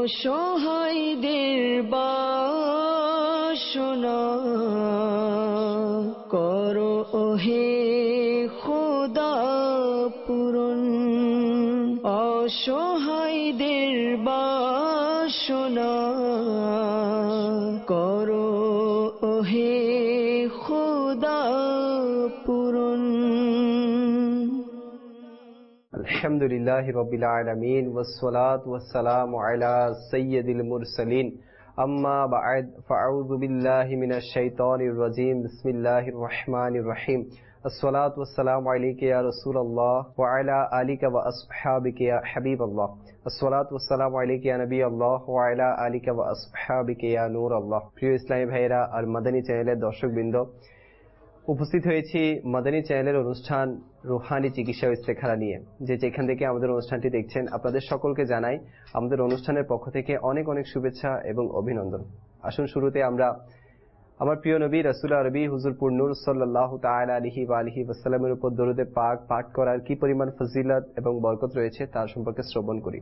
অসহায়দের বাসনা করো ওহে খোদা পূরণ, অসহায়দের বাসনা করো ওহে খোদা পূরণ। আলহামদুলিল্লাহি রাব্বিল আলামিন ওয়াসসালাতু ওয়াসসালামু আলা সাইয়্যিদিল মুরসালিন আম্মা বা'দ ফাআউযু বিল্লাহি মিনাশ শাইতানির রাজীম বিসমিল্লাহির রহমানির রহিম আসসালাতু ওয়াসসালামু আলাইকা ইয়া রাসূলুল্লাহ ওয়া আলা আলিকা ওয়া আসহাবিকা ইয়া হাবিবাল্লাহ আসসালাতু ওয়াসসালামু আলাইকা ইয়া নবিয়াল্লাহ ওয়া আলা আলিকা ওয়া আসহাবিকা ইয়া নূরাল্লাহ। প্রিয় ইসলামী ভাইরা আর মাদানী চ্যানেলের দর্শকবৃন্দ, উপস্থিত হয়েছি মাদানী চ্যানেলের অনুষ্ঠান রুহানি চিকিৎসা ও ইস্তেখারা নিয়ে। যেখান থেকে আমাদের অনুষ্ঠানটি দেখছেন, আপনাদের সকলকে জানাই আমাদের অনুষ্ঠানের পক্ষ থেকে অনেক অনেক শুভেচ্ছা এবং অভিনন্দন। আসুন শুরুতে আমরা আমার প্রিয় নবী রাসূল আরবি হুজুর পুরনূর সাল্লাল্লাহু তাআলা আলাইহি ওয়া আলিহি ওয়াসাল্লামের উপর দরুদে পাক পাঠ করার কি পরিমাণ ফজিলত এবং বরকত রয়েছে তার সম্পর্কে শ্রবণ করি।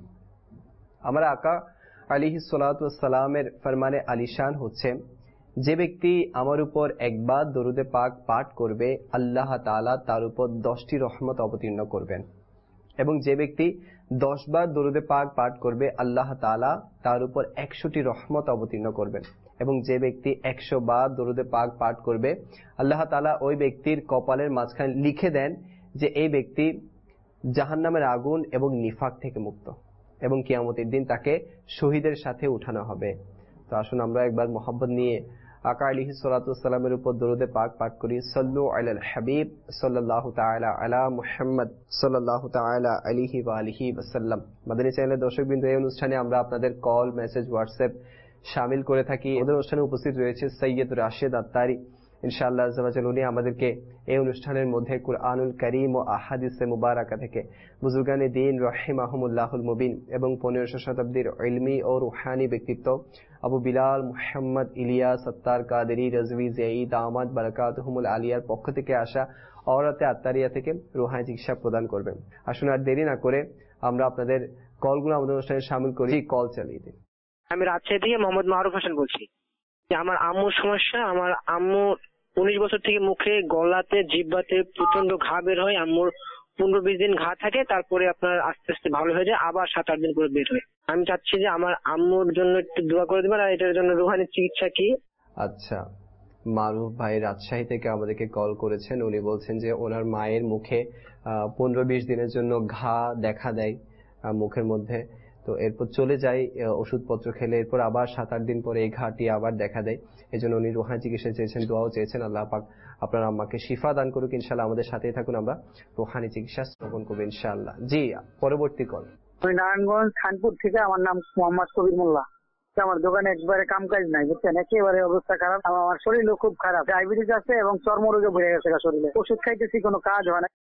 আমার আকা আলাইহিস সালাতু ওয়াস সালামের ফরমানে আলিশান হচ্ছে, যে ব্যক্তি আমার উপর একবার দরুদে পাক পাঠ করবে আল্লাহ তাআলা তার উপর 10টি রহমত অবতীর্ণ করবেন, এবং যে ব্যক্তি 10 বার দরুদে পাক পাঠ করবে আল্লাহ তাআলা তার উপর 100টি রহমত অবতীর্ণ করবেন, এবং যে ব্যক্তি 100 বার দরুদে পাক পাঠ করবে আল্লাহ তাআলা ওই ব্যক্তির কপালের মাঝখানে লিখে দেন যে এই ব্যক্তি জাহান্নামের আগুন এবং নিফাক থেকে মুক্ত, এবং কিয়ামতের দিন তাকে শহীদের সাথে উঠানো হবে। তো আসুন আমরা একবার মোহাম্মদ নিয়ে আকা আলাইহিস সালাতু ওয়াস সালামের উপর দরুদে পাক পাঠ করি। সাল্লু আলাল হাবিব সাল্লাল্লাহু তাআলা আলা মুহাম্মদ সাল্লাল্লাহু তাআলা আলাইহি ওয়া আলিহি ওয়াসাল্লাম। মাদানী চ্যানেলের দর্শকবৃন্দ, এই অনুষ্ঠানে আমরা আপনাদের কল, মেসেজ, হোয়াটসঅ্যাপ শামিল করে থাকি। আমাদের অনুষ্ঠানে উপস্থিত রয়েছে সৈয়দ রাশেদ আত্তারি। ইনশাআল্লাহ আযজা ওয়া জাল্লা উনি আমাদেরকে এই অনুষ্ঠানের মধ্যে কুরআনুল কারীম ও আহাদিসে মুবারাকা থেকে বুজুর্গানে দ্বীন রাহিমাহুমুল্লাহুল মুবিন এবং 1500 শতাব্দীর ইলমি ও রুহানি ব্যক্তিত্ব আবু বিলাল মুহাম্মদ ইলিয়াস আত্তার কাদেরী রাজভী যায়েদ আহমদ বারাকাতুহুমুল আলিয়ার পক্ষ থেকে আসা অরাতে আত্তারিয়া থেকে রুহানি চিকিৎসা প্রদান করবেন। আসুন আর দেরি না করে আমরা আপনাদের কলগুলো আমাদের অনুষ্ঠানে শামিল করি। কল চালিয়ে দিন। আমি রাজশাহী থেকে মোহাম্মদ মারুফ হোসেন বলছি। আমার আম্মুর সমস্যা, আমার আম্মু 19 বছর থেকে মুখে, গলাতে, জিহ্বাতে প্রচন্ড ঘা বের হয়। আম্মুর 15-20 দিন ঘা থাকে, তারপরে আপনার আস্তে আস্তে ভালো হয়ে যায়, আবার 7-8 দিন করে বের হয়। আমি চাচ্ছি যে আমার আম্মুর জন্য একটু দোয়া করে দিবেন, আর এটার জন্য রুহানি চিকিৎসা কি? আচ্ছা, মারুফ ভাই রাজশাহী থেকে আমাদেরকে কল করেছেন। উনি বলছেন যে ওনার মায়ের মুখে 15-20 দিনের জন্য ঘা দেখা দেয় মুখের মধ্যে, তো এরপর চলে যায় ওষুধপত্র খেলে, এরপর আবার 7-8 দিন পরে এই ঘাটি আবার দেখা দেয়। এই জন্য উনি রুহানি চিকিৎসা চেয়েছেন, দোয়াও চেয়েছেন। আল্লাহ পাক আপনার আম্মাকে শিফা দান করুক ইনশাআল্লাহ। আমাদের সাথেই থাকুন, আমরা রুহানি চিকিৎসা শ্রবণ করবো ইনশাআল্লাহ। জি, পরবর্তী কল। আমি নারায়ণগঞ্জ খানপুর থেকে, আমার নাম মোহাম্মদ কবির মোল্লা। আমার দোকানে একবারে কাম কাজ নাই, বুঝছেন, একেবারে অবস্থা খারাপ। আমার শরীরও খুব খারাপ, ডায়াবেটিস আছে এবং চর্মরোগে ভরে গেছে শরীরে, ওষুধ খাইতেছি, কোনো কাজ হয় না।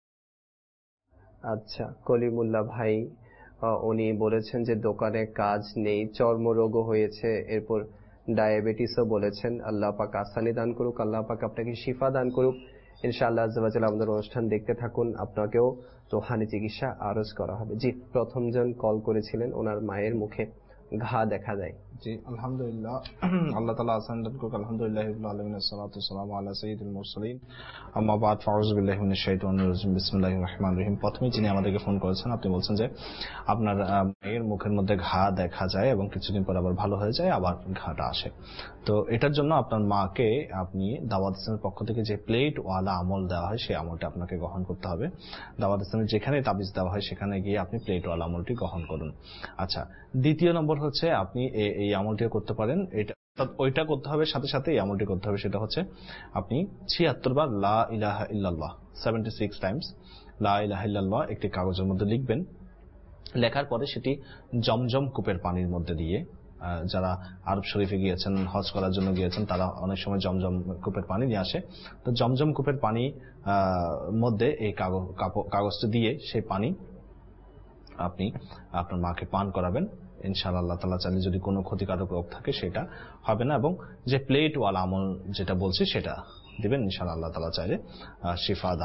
আচ্ছা, কলিমুল্লাহ ভাই উনি বলেছেন যে দোকানে কাজ নেই, চর্মরোগও হয়েছে, এরপর ডায়াবেটিসও বলেছেন। আল্লাহ পাক আসানি দান করুক, আল্লাহ পাক আপনাকে শিফা দান করুক ইনশাআল্লাহ। আযজা ওয়া জাল্লা আমাদের অনুষ্ঠান দেখতে থাকুন, আপনাকেও রুহানি চিকিৎসা আরজ করা হবে। জি, প্রথম জন কল করেছিলেন, ওনার মায়ের মুখে ঘা দেখা দেয়। জি, আলহামদুলিল্লাহ, আল্লাহ তাআলা আসান দান করুক। আলহামদুলিল্লাহি রাব্বিল আলামিন, আসসালাতু ওয়াসসালামু আলা সাইয়্যিদিল মুরসালিন, আম্মা বাদ, ফাউযু বিল্লাহি মিনাশ শাইতানির রাজিম, বিসমিল্লাহির রহমানির রহিম। প্রথমে যিনি আমাদেরকে ফোন করেছেন, আপনি বলছেন যে আপনার মেয়ের মুখের মধ্যে ঘা দেখা যায় এবং কিছুদিন পর আবার ভালো হয়ে যায়, আবার ঘাটা আসে। তো এটার জন্য আপনার মাকে আপনি দাওয়াত ইসলামের পক্ষ থেকে যে প্লেট ওয়ালা আমল দেওয়া হয় সেই আমলটা আপনাকে গ্রহণ করতে হবে। দাওয়াত ইসলামের যেখানে তাবিজ দেওয়া হয় সেখানে গিয়ে আপনি প্লেট ওয়ালা আমলটি গ্রহণ করুন। আচ্ছা, দ্বিতীয় নম্বর হচ্ছে আপনি এই আমলটি করতে পারেন, ওইটা করতে হবে, সাথে সাথে এই আমলটি করতে হবে। সেটা হচ্ছে আপনি 76 বার লা ইলাহা ইল্লাল্লাহ 76 টাইমস লা ইলাহা ইল্লাল্লাহ একটি কাগজের মধ্যে লিখবেন। লেখার পরে সেটি জমজম কূপের পানির মধ্যে দিয়ে, যারা আরব শরীফে গিয়েছেন, হজ করার জন্য গিয়েছেন, তারা অনেক সময় জমজম কূপের পানি নিয়ে আসে। তো জমজম কূপের পানি মধ্যে এই কাগজটি দিয়ে সেই পানি আপনি আপনার মাকে পান করাবেন। ইনশাআল্লাহ আল্লাহ তাআলা চাইলে যদি কোনো ক্ষতিকারক রোগ থাকে সেটা হবে না, এবং যে প্লেট ওয়ালা আমল যেটা বলছি সেটা দিবেন। ইনশাআল্লাহ আল্লাহ তাআলা চাইলে শিফা দান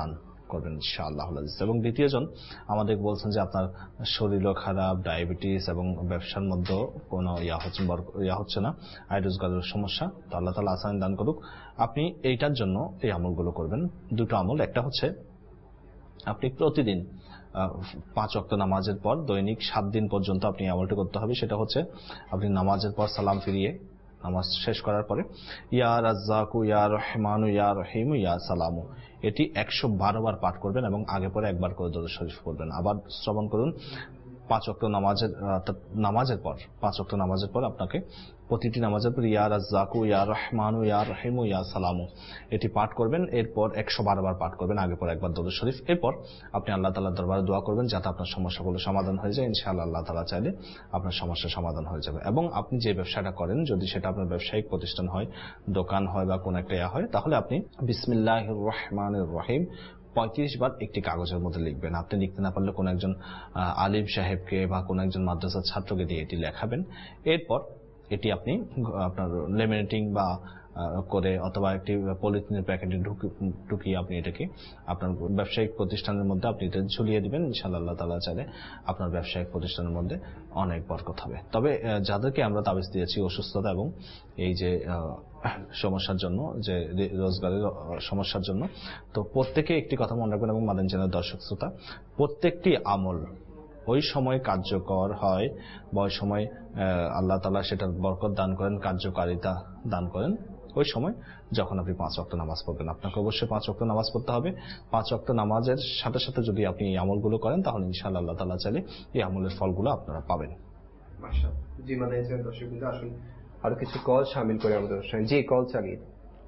করবেন ইনশাআল্লাহ। এবং দ্বিতীয়জন আমাদের বলছেন যে আপনার শরীরও খারাপ, ডায়াবেটিস এবং ব্যবসার মধ্যে কোনো হচ্ছে না, আয় রোজগারের সমস্যা, তো আল্লাহ তাআলা আসানি দান করুক। আপনি এইটার জন্য এই আমলগুলো করবেন। দুটো আমল, একটা হচ্ছে আপনি প্রতিদিন 5 ওয়াক্ত নামাজের পর দৈনিক 7 দিন পর্যন্ত আপনি আমলটি করতে হবে। সেটা হচ্ছে আপনি নামাজের পর সালাম ফিরিয়ে নামাজ শেষ করার পরে ইয়া রাজ্জাকু ইয়া রহমানু ইয়া রহিমু ইয়া সালামু, এটি 112 বার পাঠ করবেন এবং আগে পরে একবার করে দরুদ শরীফ পড়বেন। আবার শ্রবণ করুন, 5 ওয়াক্ত নামাজের পর 5 ওয়াক্ত নামাজের পর আপনাকে প্রতিটি নামাজের পর ইয়া রাজ্জাকু ইয়া রহমানু ইয়া রহিমু ইয়া সালামু এটি পাঠ করবেন। এরপর 112 বার পাঠ করবেন, আগে পর একবার দরুদ শরীফ। এরপর আপনি আল্লাহ তাআলার দরবারে দোয়া করবেন যাতে আপনার সমস্যাগুলো সমাধান হয়ে যায়। ইনশাআল্লাহ আল্লাহ তাআলা চাইলে আপনার সমস্যা সমাধান হয়ে যাবে। এবং আপনি যে ব্যবসাটা করেন, যদি সেটা আপনার ব্যবসায়িক প্রতিষ্ঠান হয়, দোকান হয় বা কোন একটা হয়, তাহলে আপনি বিসমিল্লাহির রহমানির রহিম 35 বার একটি কাগজের মধ্যে লিখবেন। আপনি লিখতে না পারলে কোন একজন আলিম সাহেবকে বা কোন একজন মাদ্রাসার ছাত্রকে দিয়ে এটি লেখাবেন। এরপর এটি আপনি আপনার লেমিনেটিং বা করে অথবা একটি পলিথিনের প্যাকেটে ঢুকিয়ে আপনি এটাকে আপনার ব্যবসায়িক প্রতিষ্ঠানের মধ্যে আপনি এটা ঝুলিয়ে দিবেন। ইনশাআল্লাহ আল্লাহ তাআলা চাইলে আপনার ব্যবসায়িক প্রতিষ্ঠানের মধ্যে অনেক বরকত হবে। তবে যাদেরকে আমরা তাবিজ দিয়েছি অসুস্থতা এবং এই যে সমস্যার জন্য, যে রোজগারের সমস্যার জন্য, তো প্রত্যেকে একটি কথা মনে রাখবেন এবং মাদানী চ্যানেলের দর্শক শ্রোতা, প্রত্যেকটি আমল ওই সময় কার্যকর হয় বা ওই সময় আল্লাহ তাআলা সেটার বরকত দান করেন, কার্যকারিতা দান করেন ওই সময় যখন আপনি 5 ওয়াক্ত নামাজ পড়বেন। আপনাকে অবশ্যই 5 ওয়াক্ত নামাজ পড়তে হবে। 5 ওয়াক্ত নামাজের সাথে সাথে যদি আপনি এই আমলগুলো করেন তাহলে ইনশাআল্লাহ আল্লাহ তাআলা চাইলে এই আমলের ফলগুলো আপনারা পাবেন। মাশাআল্লাহ। জি মাদানী চ্যানেল দর্শকবৃন্দ, আসুন আরো কিছু কল শামিল করে আমাদের অনুষ্ঠানে। জি, কল চালিয়ে।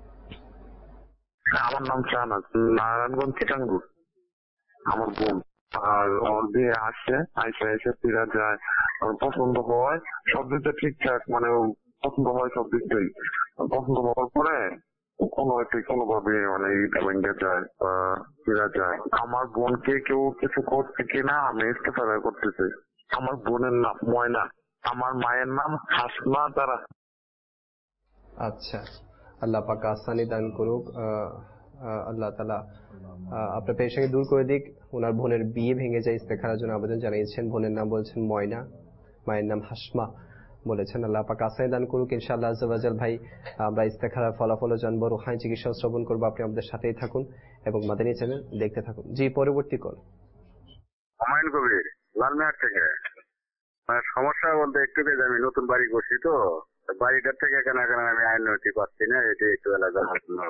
আমার নাম শাহনাজ, নারায়ণগঞ্জ চিটাঙ্গুর। আমার বোন আর ওর বিয়ে আসে, এসে ফিরে যায়, পছন্দ হয় সব দিকটা ঠিকঠাক, মানে পছন্দ হয় সব দিকটাই। পছন্দ হওয়ার পরে কোনোভাবে মানে ভেঙে যায়, ফিরে যায়। আমার বোনকে কেউ কিছু করছে কিনা আমি ইস্তেফারা করতেছি। আমার বোনের নাম ময়না, আমার মায়ের নাম হাসমা তারা। আচ্ছা, আল্লাহ পাক আসানি দান করুক। আল্লাহ তাআলা আপনার পেরেশানি দূর করে দিক। ওনার বোনের বিয়ে ভেঙে যায়, ইস্তেখারার জন্য আবেদন জানিয়েছেন। বোনের নাম বলছেন ময়না, মায়ের নাম হাসমা বলেছেন। আল্লাহ পাক আসানি দান করুক ইনশাআল্লাহ আজ্জা ওয়া জাল। ভাই, আমরা ইস্তেখারার ফলাফলও জানবো, রুহানি চিকিৎসা শ্রবণ করবো। আপনি আমাদের সাথেই থাকুন এবং মাদানী চ্যানেল দেখতে থাকুন। জি, পরবর্তী কল। হুমায়ুন কবির, লালমিয়ার থেকে। সমস্যা বলতে একটু আমি নতুন বাড়ি করছি, তো বাড়িটার থেকে কেন আমি আইন নথি পাচ্ছি না, এটি একটু এলাকা।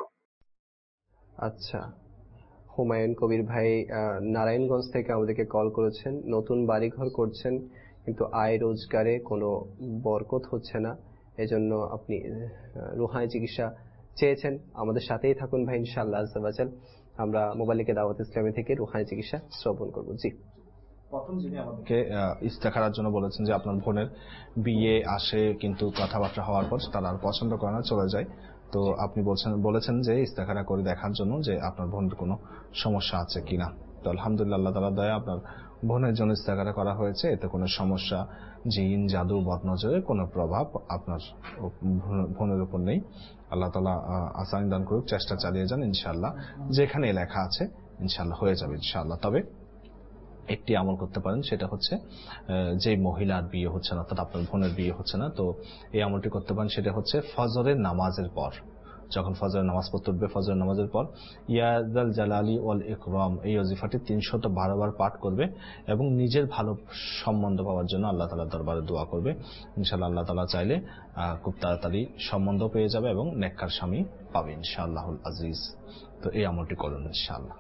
আচ্ছা, হুমায়ুন কবির ভাই নারায়ণগঞ্জ থেকে আমাদেরকে কল করেছেন। নতুন বাড়িঘর করছেন কিন্তু আয় রোজগারে কোনো বরকত হচ্ছে না, এজন্য আপনি রুহানি চিকিৎসা চেয়েছেন। আমাদের সাথেই থাকুন ভাই, ইনশাআল্লাহ আজ্জা ওয়া জাল। আমরা মোবাইলিকে দাওয়াত ইসলামী থেকে রুহানি চিকিৎসা শ্রবণ করব। জি, প্রথম যিনি আমাদেরকে ইস্তেখারার জন্য বলেছেন যে আপনার বোনের বিয়ে আসে কিন্তু কথাবার্তা হওয়ার পর তারা আর পছন্দ করে না, চলে যায়। তো আপনি বলেছেন যে ইস্তেখারা করে দেখার জন্য যে আপনার বোনের কোনো সমস্যা আছে কিনা। তো আলহামদুলিল্লাহ আল্লাহ তাআলার দয়া আপনার বোনের জন্য ইস্তেখারা করা হয়েছে। এতে কোনো সমস্যা, জিন, জাদু, বদনজরের কোনো প্রভাব আপনার বোনের উপর নেই। আল্লাহ তাআলা আসানি দান করুক, চেষ্টা চালিয়ে যান, ইনশাআল্লাহ যেখানে লেখা আছে ইনশাআল্লাহ হয়ে যাবে ইনশাআল্লাহ। তবে একটি আমল করতে পারেন, সেটা হচ্ছে যে মহিলার বিয়ে হচ্ছে না, অর্থাৎ আপনার বোনের বিয়ে হচ্ছে না, তো এই আমলটি করতে পারেন। সেটা হচ্ছে ফজরের নামাজের পর, যখন ফজরের নামাজ পড়তে উঠবে, ফজরের নামাজের পর ইয়া যাল জালালি ওয়াল ইকরাম এই ওজিফাটি 312 বার পাঠ করবে এবং নিজের ভালো সম্বন্ধ পাওয়ার জন্য আল্লাহ তাআলার দরবারে দোয়া করবে। ইনশাআল্লাহ আল্লাহ তাআলা চাইলে খুব তাড়াতাড়ি সম্বন্ধ পেয়ে যাবে এবং নেককার স্বামী পাবে ইনশাআল্লাহুল আজিজ। তো এই আমলটি করুন ইনশাআল্লাহ।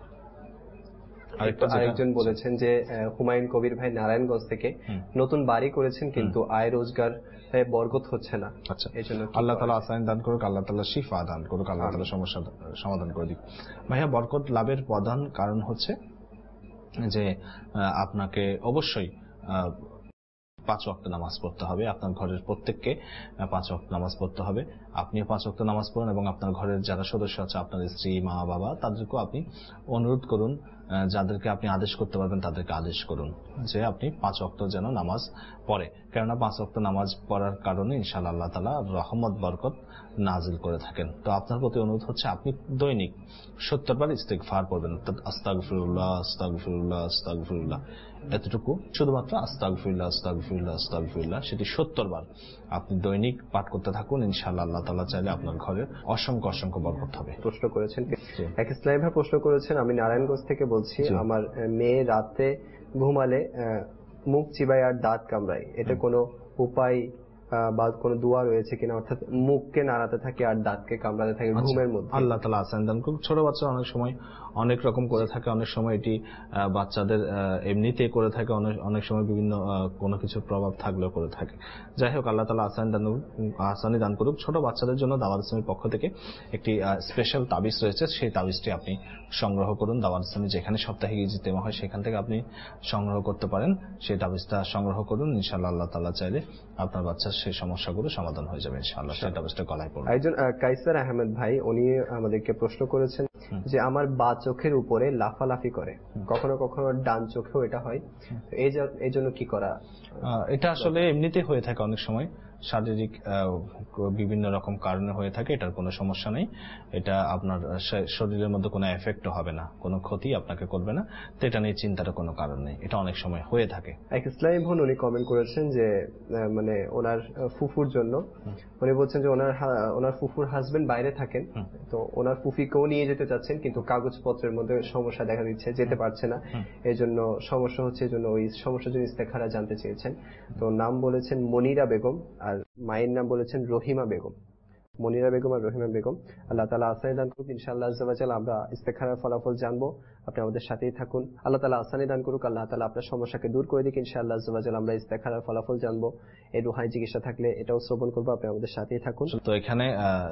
আরেকজন বলেছেন যে হুমায়ুন কবির ভাই নারায়ণগঞ্জ থেকে নতুন বাড়ি করেছেন কিন্তু আয় রোজগার বরকত হচ্ছে না। আচ্ছা, আল্লাহ তাআলা আসানি দান করুক, আল্লাহ তাআলা শিফা দান করুক, আল্লাহ তাআলা সমস্যা সমাধান করে দিক। ভাইয়া, বরকত লাভের প্রধান কারণ হচ্ছে যে আপনাকে অবশ্যই 5 ওয়াক্ত নামাজ পড়তে হবে, আপনার ঘরের প্রত্যেককে 5 ওয়াক্ত নামাজ পড়তে হবে। আপনিও 5 ওয়াক্ত নামাজ পড়ুন এবং আপনার ঘরের যারা সদস্য আছে, আপনার স্ত্রী, মা, বাবা, তাদেরকেও আপনি অনুরোধ করুন, যাদেরকে আপনি আদেশ করতে পারবেন তাদেরকে আদেশ করুন যে আপনি 5 ওয়াক্ত যেন নামাজ পড়ে। কেননা 5 ওয়াক্ত নামাজ পড়ার কারণে ইনশাআল্লাহ আল্লাহ তাআলা রহমত বরকত নাজিল করে থাকেন। তো আপনার প্রতি অনুরোধ হচ্ছে আপনি দৈনিক 70 বার ইস্তিগফার পড়বেন, অর্থাৎ আস্তাগফিরুল্লাহ আস্তাগফিরুল্লাহ আস্তাগফিরুল্লাহ, এতটুকু শুধুমাত্র আস্তাগফিরুল্লাহ আস্তাগফিরুল্লাহ আস্তাগফিরুল্লাহ, সেটি 70 বার আপনি দৈনিক পাঠ করতে থাকুন। ইনশাআল্লাহ আল্লাহ তাআলা চাইলে আপনার ঘরের অসংখ্য অসংখ্য বরকত হবে। প্রশ্ন করেছেন এক ইসলামী ভাই, প্রশ্ন করেছেন, আমি নারায়ণগঞ্জ থেকে বলছি, আমার মেয়ে রাতে ঘুমালে মুখ চিবায় আর দাঁত কামড়ায়, এটা কোনো উপায় বা কোনো দোয়া রয়েছে কিনা? অর্থাৎ মুখকে নাড়াতে থাকে আর দাঁতকে কামড়াতে থাকে ঘুমের মধ্যে। আল্লাহ তাআলা আসান দান করুন। ছোট বাচ্চা অনেক সময় অনেক রকম করে থাকে, অনেক সময় এটি বাচ্চাদের এমনিতেই করে থাকে, অনেক সময় বিভিন্ন কোনো কিছু প্রভাব থাকলেও করে থাকে। যাই হোক, আল্লাহ তাআলা আসানি দান করুক। ছোট বাচ্চাদের জন্য দাওয়াত ইসলামীর পক্ষ থেকে একটি স্পেশাল তাবিজ রয়েছে, সেই তাবিজটি আপনি সংগ্রহ করুন। দাওয়াত ইসলামী যেখানে সাপ্তাহিক ইজতেমা হয় সেখান থেকে আপনি সংগ্রহ করতে পারেন। সেই তাবিজটা সংগ্রহ করুন, ইনশাআল্লাহ আল্লাহ তাআলা চাইলে আপনার বাচ্চার সেই সমস্যাগুলো সমাধান হয়ে যাবে ইনশাআল্লাহ। সেই তাবিজটা গলায় পড়ুন। একজন কাইসার আহমেদ ভাই, উনি আমাদেরকে প্রশ্ন করেছেন যে আমার বা চোখের উপরে লাফালাফি করে, কখনো কখনো ডান চোখেও এটা হয়, এই জন্য কি করা? এটা আসলে এমনিতে হয়ে থাকে, অনেক সময় শারীরিক বিভিন্ন রকম কারণে হয়ে থাকে, এটার কোনো সমস্যা নেই। এটা আপনার শরীরের মধ্যে কোনো এফেক্টও হবে না, কোনো ক্ষতি আপনাকে করবে না, তো এটা নিয়ে চিন্তার কোনো কারণ নেই, এটা অনেক সময় হয়ে থাকে। এক ইসলামী বোন উনি কমেন্ট করেছেন যে মানে ওনার ফুফুর জন্য, উনি বলছেন যে ওনার ফুফুর হাজবেন্ড বাইরে থাকেন, তো ওনার ফুফিকেও নিয়ে যেতে চাচ্ছেন, কিন্তু কাগজপত্রের মধ্যে সমস্যা দেখা দিচ্ছে, যেতে পারছে না, এই জন্য সমস্যা হচ্ছে, এই জন্য ওই সমস্যার জন্য ইস্তেখারা জানতে চেয়েছেন। তো নাম বলেছেন মনিরা বেগম, আর মায়ের নাম বলেছেন রহিমা বেগম। মনিরা বেগম আর রহিমা বেগম, আল্লাহ তাআলা আসানি দান করুক। ইনশাআল্লাহ আজ্জা ওয়া জাল্লা আমরা ইস্তেখারার ফলাফল জানবো, আপনি আমাদের সাথেই থাকুন। আল্লাহ তাআলা আসানি দান করুক, আল্লাহ তাআলা আপনার সমস্যাকে দূর করে দিক। ইনশাআল্লাহ আজ্জা ওয়া জাল্লা আমরা ইস্তেখারার ফলাফল জানবো, এই রুহানি চিকিৎসা থাকলে এটাও শ্রবণ করবো, আপনি আমাদের সাথেই থাকুন। তো এখানে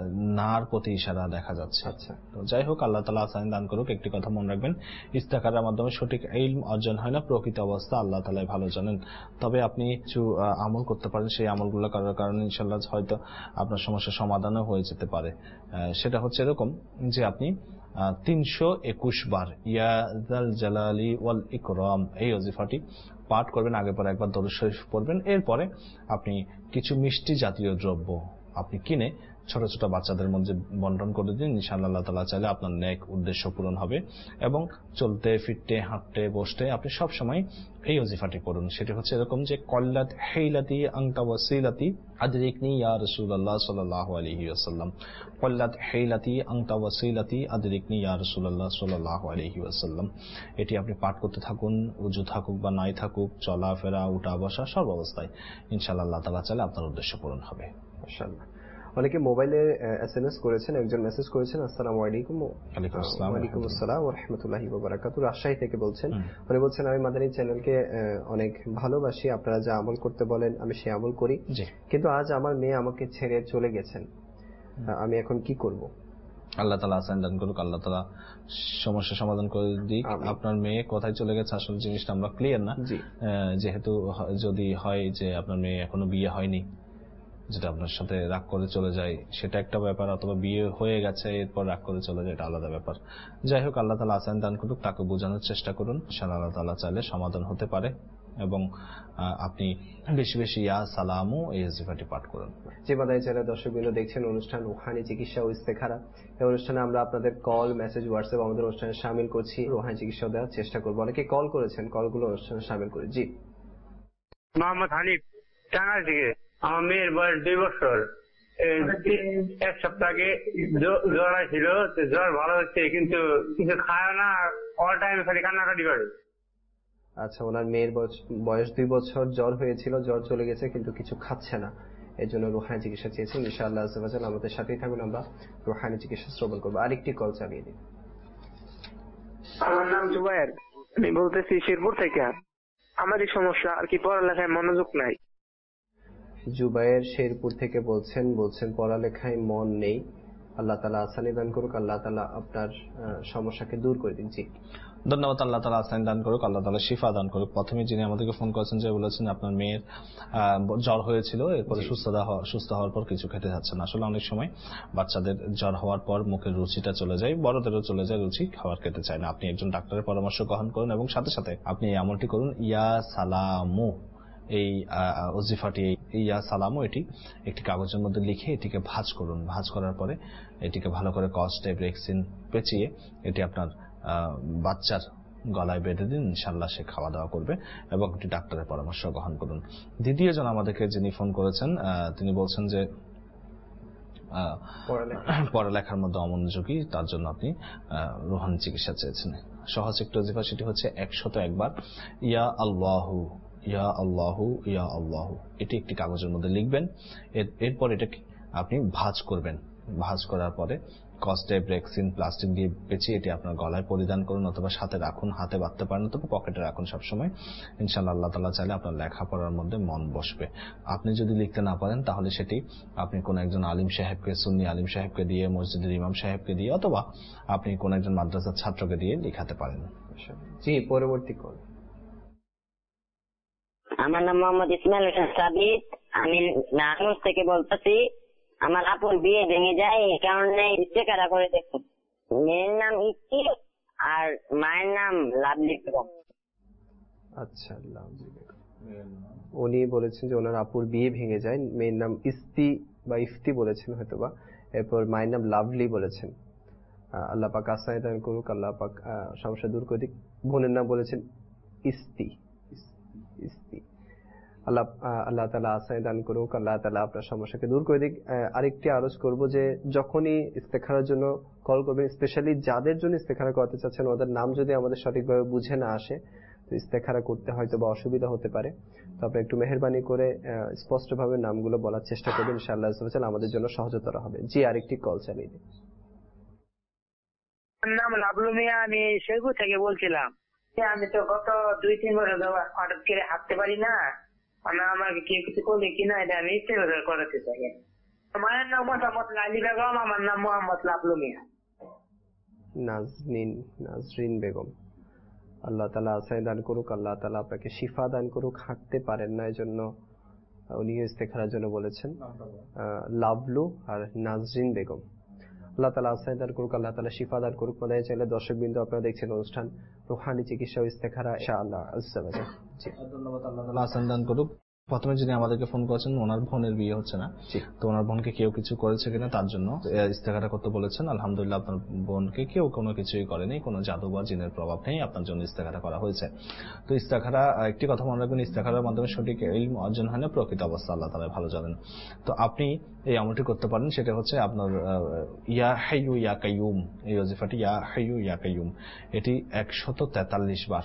নার প্রতি ইশারা দেখা যাচ্ছে। আচ্ছা, তো যাই হোক, আল্লাহ তাআলা আসানি দান করুক। একটি কথা মনে রাখবেন, ইস্তেখারার মাধ্যমে সঠিক ইলম অর্জন হয় না, প্রকৃত অবস্থা আল্লাহ তাআলাই ভালো জানেন। তবে আপনি কিছু আমল করতে পারেন, সেই আমলগুলো করার কারণে ইনশাআল্লাহ হয়তো আপনার সমস্যার সমাধানও হয়ে যেতে পারে। সেটা হচ্ছে এরকম যে আপনি 321 বার ইয়া যাল জালালি ওয়াল ইকরাম এই ওজিফাটি পাঠ করবেন। আগে পরে একবার দরুদ শরীফ পড়বেন। এরপরে আপনি কিছু মিষ্টি জাতীয় দ্রব্য আপনি কিনে ছোট ছোট বাচ্চাদের মধ্যে বন্টন করে দিন। ইনশাআল্লাহ আল্লাহ তাআলা চাইলে আপনার নেক উদ্দেশ্য পূরণ হবে। এবং চলতে ফিরতে হাঁটতে বসতে আপনি সব সময় এই ওজিফাটি পড়ুন। সেটি হচ্ছে এরকম যে কল্লাত হেইলাতি আনতা ওয়াসিলাতি আদরিকনি ইয়া রাসূলুল্লাহ সাল্লাল্লাহু আলাইহি ওয়াসাল্লাম। কল্লাত হেইলাতি আনতা ওয়াসিলাতি আদরিকনি ইয়া রাসূলুল্লাহ সাল্লাল্লাহু আলাইহি ওয়াসাল্লাম। এটি আপনি পাঠ করতে থাকুন, ওযু থাকুক বা নাই থাকুক, চলাফেরা উঠা বসা সব অবস্থায় ইনশাআল্লাহ আল্লাহ তাআলা চাইলে আপনার উদ্দেশ্য পূরণ হবে। মাশাআল্লাহ। অনেকে মোবাইলে এসএমএস করেছেন, একজন মেসেজ করেছেন, আসসালামু আলাইকুম। ওয়ালাইকুম আসসালাম ওয়া রাহমাতুল্লাহি ওয়া বারাকাতুহু। রাজশাহী থেকে বলছেন, উনি বলছেন আমি মাদানী চ্যানেলকে অনেক ভালোবাসি, আপনারা যা আমল করতে বলেন আমি সেই আমল করি, কিন্তু আজ আমার মেয়ে আমাকে ছেড়ে চলে গেছেন, আমি এখন কি করব? আল্লাহ তাআলা আসান দান করুক, আল্লাহ তাআলা সমস্যা সমাধান করে দিক। আপনার মেয়ে কোথায় চলে গেছে আসলে জিনিসটা আমরা ক্লিয়ার না, যেহেতু যদি হয় যে আপনার মেয়ে এখনো বিয়ে হয়নি, যেটা আপনার সাথে রাগ করে চলে যায় সেটা একটা ব্যাপার, অথবা বিয়ে হয়ে গেছে এরপর রাগ করে চলে যায়, এটা আলাদা ব্যাপার। যাই হোক, আল্লাহ তাআলা আসান দান করুক, তাকে বোঝানোর চেষ্টা করুন, ইনশাআল্লাহ আল্লাহ তাআলা চাইলে সমাধান হতে পারে। এবং আপনি বেশি বেশি ইয়া সালামু এই ওজিফাটি পাঠ করুন। যে মাদানী চ্যানেলের দর্শকবৃন্দ দেখছেন অনুষ্ঠান রুহানি চিকিৎসা ও ইস্তেখারা, এই অনুষ্ঠানে আমরা আপনাদের কল, মেসেজ, হোয়াটসঅ্যাপ আমাদের অনুষ্ঠানে শামিল করছি, রুহানি চিকিৎসা দেওয়ার চেষ্টা করবো। অনেকে কল করেছেন, কলগুলো অনুষ্ঠানে শামিল করি। জি, মোহাম্মদ হানিফ, টাঙ্গাইল থেকে। আমার মেয়ের বয়স 2 বছর। এক সপ্তাহ আগে জ্বর ছিল, জ্বর ভালো হচ্ছে, কিন্তু কিছু খায় না, অল টাইম খালি কান্নাকাটি করে। আচ্ছা, ওনার মেয়ের বয়স 2 বছর, জ্বর হয়েছিল, জ্বর চলে গেছে, কিন্তু কিছু খাচ্ছে না, এর জন্য রুহানি চিকিৎসা চেয়েছেন। ইনশাআল্লাহ আজ্জা ওয়া জাল্লা আমাদের সাথেই থাকুন, আমরা রুহানি চিকিৎসা শ্রবণ করবো। আরেকটি কল চালিয়ে দিন। আমার নাম জুবায়ের, আমি বলতেছি শেরপুর থেকে। আমারই সমস্যা আর কি, পড়ালেখায় মনোযোগ নাই। জুবায়ের শেরপুর থেকে বলছেন পড়ালেখায় মন নেই, আল্লাহ তাআলা আসানি দান করুক, আল্লাহ তাআলা আপনার সমস্যাকে দূর করে দিন। জি, ধন্যবাদ। আল্লাহ তাআলা আসান দান করুক, আল্লাহ তাআলা শিফা দান করুক। প্রথমে যিনি আমাদেরকে ফোন করেছেন যে বলেছেন আপনার মেয়ের জ্বর হয়েছিল, এরপরে সুস্থ হওয়ার পর কিছু খেতে যাচ্ছে না। আসলে অনেক সময় বাচ্চাদের জ্বর হওয়ার পর মুখের রুচিটা চলে যায়, বড়দেরও চলে যায়, রুচি খাবার খেতে চায় না। আপনি একজন ডাক্তারের পরামর্শ গ্রহণ করুন এবং সাথে সাথে আপনি এই আমলটি করুন, ইয়া সালামু। এই ওজিফাটি ইয়া সালামু এটি একটি কাগজের মধ্যে লিখে এটিকে ভাঁজ করুন। ভাঁজ করার পরে এটিকে ভালো করে কস্টেব্রেক্সিন পেঁচিয়ে এটি আপনার বাচ্চার গলায় বেঁধে দিন, ইনশাআল্লাহ সে খাওয়া দাওয়া করবে এবং একটি ডাক্তারের পরামর্শ গ্রহণ করুন। দ্বিতীয় জন আমাদেরকে যিনি ফোন করেছেন তিনি বলছেন যে পড়ালেখার মধ্যে অমনোযোগী, তার জন্য আপনি রুহানি চিকিৎসা চেয়েছেন। সহজ একটু ওজিফা, সেটি হচ্ছে 101 বার ইয়া আল্লাহু ইয়া আল্লাহু ইয়া আল্লাহু, এটি একটি কাগজের মধ্যে লিখবেন। এরপর এটাকে আপনি ভাঁজ করবেন। ভাঁজ করার পরে কস্টেব্রেক্সিন প্লাস্টিক দিয়ে পেঁচিয়ে এটি আপনার গলায় পরিধান করুন, অথবা সাথে রাখুন, হাতে বাঁধতে পারেন অথবা পকেটে রাখুন সবসময়। ইনশাআল্লাহ আল্লাহ তাআলা চাইলে আপনার লেখাপড়ার মধ্যে মন বসবে। আপনি যদি লিখতে না পারেন তাহলে সেটি আপনি কোন একজন আলিম সাহেবকে, সুন্নি আলিম সাহেবকে দিয়ে, মসজিদের ইমাম সাহেবকে দিয়ে, অথবা আপনি কোন একজন মাদ্রাসার ছাত্রকে দিয়ে লিখাতে পারেন। জি, পরবর্তী কল। আমার নাম মোহাম্মদ ইসমাইল হোসেন সাবিত, আমি নারায়ণগঞ্জ থেকে বলতেছি। আমার আপুর বিয়ে ভেঙে যায়, এই কারণে ইস্তেখারা করে দেখুন। মেয়ের নাম ইস্তি আর মায়ের নাম লাভলি বেগম। আচ্ছা, লাভলি বেগম। উনি বলেছেন যে ওনার আপুর বিয়ে ভেঙে যায়, মেয়ের নাম ইস্তি বা ইফতি বলেছেন হয়তোবা, এরপর মায়ের নাম লাভলি বলেছেন। আল্লাহ পাক আসায় দান করুক, আল্লাহ পাক সমস্যা দূর করে দিক। বোনের নাম বলেছেন ইস্তি। আল্লাহ তাআলা আসায় দান করুক, আল্লাহ তাআলা আপনার সমস্যাকে দূর করে দিক। আরেকটি আরজ করব যে যখনই ইস্তেখারার জন্য কল করবেন, স্পেশালি যাদের জন্য ইস্তেখারা করতে চাচ্ছেন ওদের নাম যদি আমাদের সঠিকভাবে বুঝে না আসে তো ইস্তেখারা করতে হয়তো বা অসুবিধা হতে পারে। তো আপনি একটু মেহেরবানি করে স্পষ্টভাবে নামগুলো বলার চেষ্টা করবেন, ইনশাআল্লাহ আমাদের জন্য সহজতর হবে। জি, আরেকটি কল চালিয়ে দিন। নাম লাভলু মিয়া, আমি শেরপুর থেকে বলছিলাম। আমি তো গত 2-3 বছর হঠাৎ করে হাঁটতে পারি না, আমাকে কেউ কিছু করবে কিনা এটা আমি ইচ্ছে করাতে চাই। মায়ের নাম মোহাম্মদ লালি বেগম, আমার নাম মোহাম্মদ লাভলু মিয়া। নাজরিন বেগম। আল্লাহ তাআলা আসায় দান করুক, আল্লাহ তাআলা আপনাকে শিফা দান করুক। হাঁটতে পারেন না, এই জন্য উনি ইস্তেখারার জন্য বলেছেন। লাভলু আর নাজরিন বেগম। আল্লাহ তাআলা আসায় দান করুক, আল্লাহ তাআলা শিফা দান করুক। মাদানী চ্যানেলের দর্শকবৃন্দ, আপনারা দেখছেন অনুষ্ঠান রুহানি চিকিৎসা ও ইস্তেখারা, ইনশাআল্লাহ। ধন্যবাদ। আল্লাহ তাআলা আসান দান করুক। প্রথমে যিনি আমাদেরকে ফোন করেছেন ওনার বোনের বিয়ে হচ্ছে না, তো ওনার বোনকে কেউ কিছু করেছে কিনা তার জন্য ইস্তেখারা করতে বলেছেন। আলহামদুলিল্লাহ আপনার বোনকে কেউ কোনো কিছুই করেনি, কোনো জাদু বা জিনের প্রভাব নেই, আপনার জন্য ইস্তেখারা করা হয়েছে। তো ইস্তেখারা, একটি কথা মনে রাখবেন, ইস্তেখারার মাধ্যমে সঠিক ইলম অর্জন হয় না, প্রকৃত অবস্থা আল্লাহ তাআলা ভালো জানেন। তো আপনি এই আমলটি করতে পারেন, সেটা হচ্ছে আপনার ইয়া হাইয়ু ইয়া কাইয়ুম, এই ওজিফাটি ইয়া হাইয়ু ইয়া কাইয়ুম, এটি 143 বার